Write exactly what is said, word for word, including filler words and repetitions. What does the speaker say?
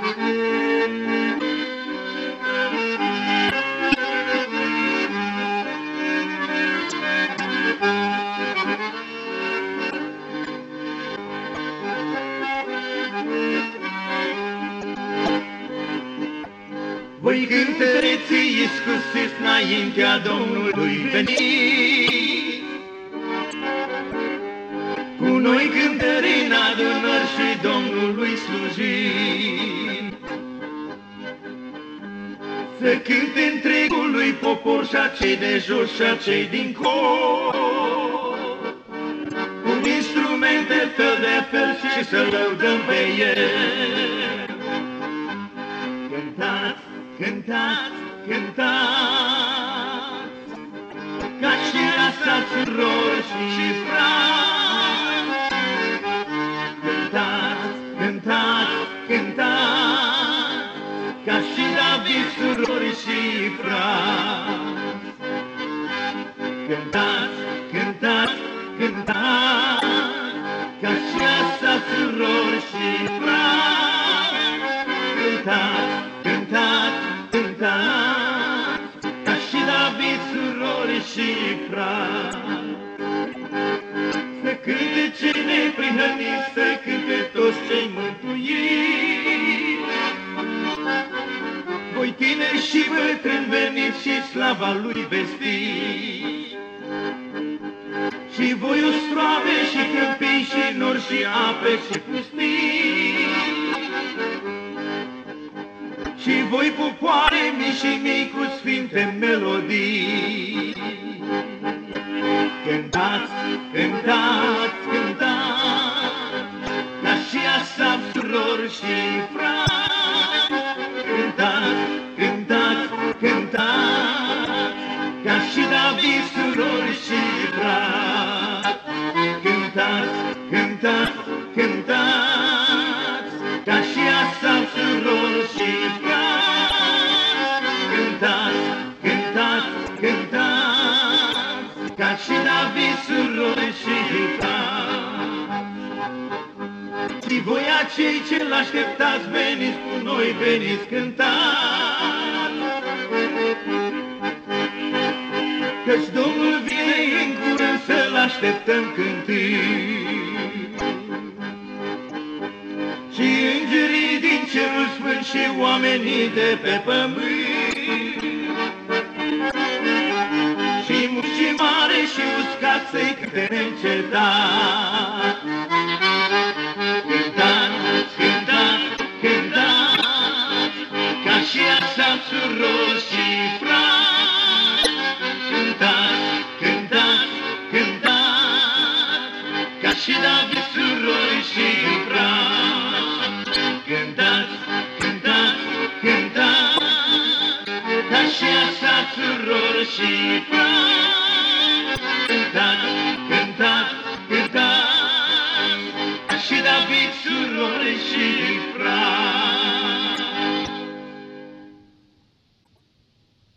Voi cântăreții iscusiți înaintea Domnului veniți, cu noi cântări în adunări și Domnului slujim. Să cânte întregului popor și acei de jos și acei din cor, cu instrumente fel de fel și să lăudăm pe el. Cântați, cântați, cântați, ca și asta surori și frați. Cântați, cântați, cântați, ca și David surori și frați. Cântați, cântați, cântați, ca și asta surori și frați. Cântați, cântați, cântați, ca și David, surori și frați. Să cânte cei neprihăniți, să cânte toți cei mântuiți, voi tineri și bătrâni veniți și slava lui vestiți. Și voi ostroave și câmpii și nori și ape și pustii, și voi popoare mii și mii cu sfinte melodii. Cântați, cântați, cântați, ca și Asaf, surori și frați. Cântați, cântați, cântați, ca și David, surori și frați. Cântați, cântați, cântați, ca și Asaf, surori și frați. Cântați, cântați, cântați, ca și David, surori și frați. Și voi acei ce l-așteptați, veniți cu noi, veniți, cântați, căci Domnul vine în curând, să-L așteptăm cântând. Și îngerii din cerul sfânt și oamenii de pe pământ, și mușii mare și uscat să-i cânte neîncetat. Cântați, cântați, cântați, ca și Asaf, surori și frați. Cântați, cântați, cântați, ca și David, surori și frați. Cântați, cântați, cântați, ca și Asaf, surori și frați. Cântați, cântați, cântați, ca și David, surori și frați.